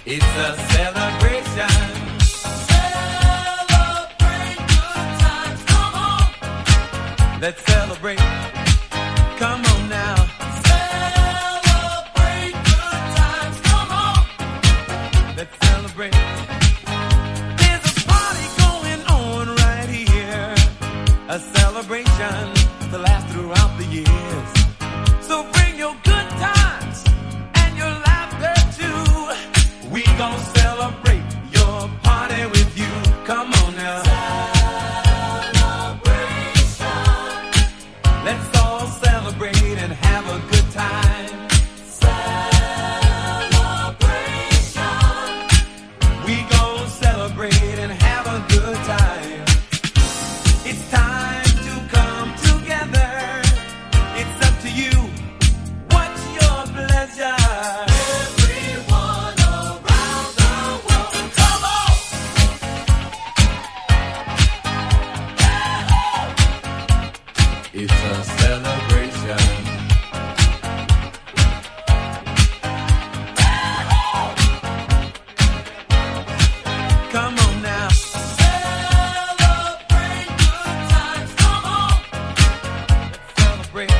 It's a celebration. Celebrate good times, come on. Let's celebrate. Come on now. Celebrate good times, come on. Let's celebrate. There's a party going on right here. A celebration to last throughout the years. So bring your good times and your laughter too. We gon' celebrate your party with you. Come on now. Celebration. Let's all celebrate and have a good time. Celebration. We gon' celebrate and have a good time. It's time to come together. It's up to you. What's your pleasure? Everyone around the world, come on. It's a celebration. Come on now. Celebrate good times, come on. Celebrate.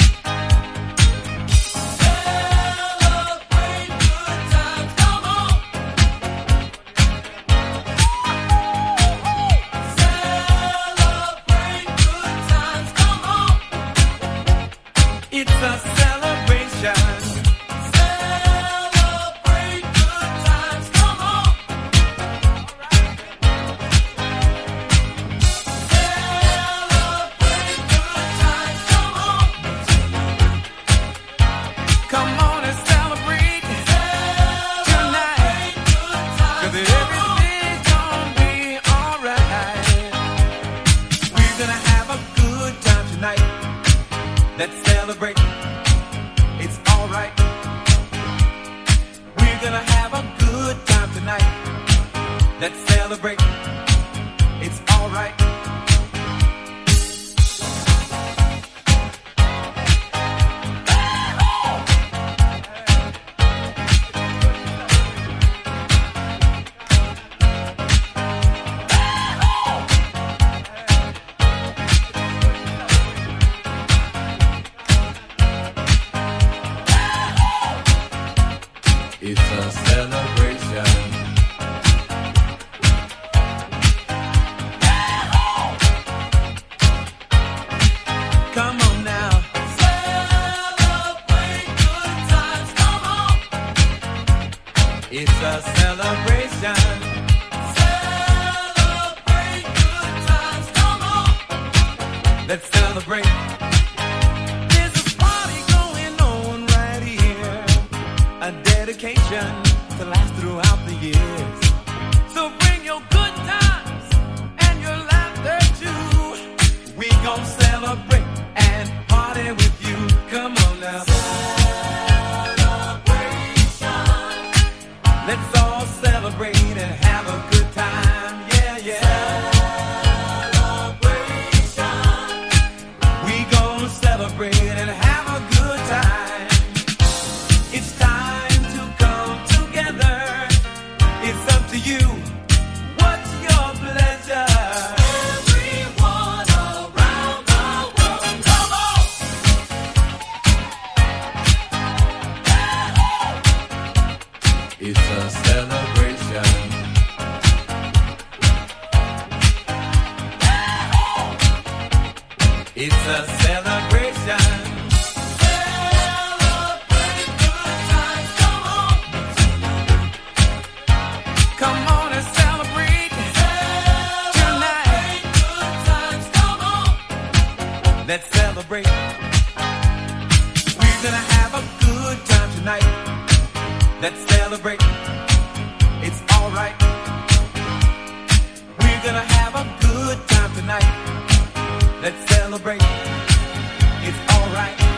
Celebrate good times, come on. Celebrate good times, come on. It's a celebration. Celebrate good times, come on. Celebrate good times, come on. Come on and celebrate tonight. Good times, 'Cause everything's gonna be alright. We're gonna have a good time tonight. Let's celebrate. It's alright. We're gonna have a good time tonight. Let's celebrate. It's alright. It's a celebration. Come on now. Celebrate good times, come on. It's a celebration. Celebrate good times, come on. Let's celebrate. There's a party going on right here. A dedication to last throughout the years. So bring your good times and your laughter too. We gon' celebrate and party with you. Come on now. Celebration. Let's all celebrate and have a good time. Yeah, yeah. Celebration. We gon' celebrate and have a good time. It's time to come together. It's up to you. What's your pleasure? Everyone around the world, come on. It's a celebration. It's a celebration. Celebrate good times, come on. Come on and celebrate tonight. Celebrate good times, come on. Let's celebrate. We're gonna have a good time tonight. Let's celebrate. It's alright. We're gonna have a good time tonight. Let's celebrate. It's alright.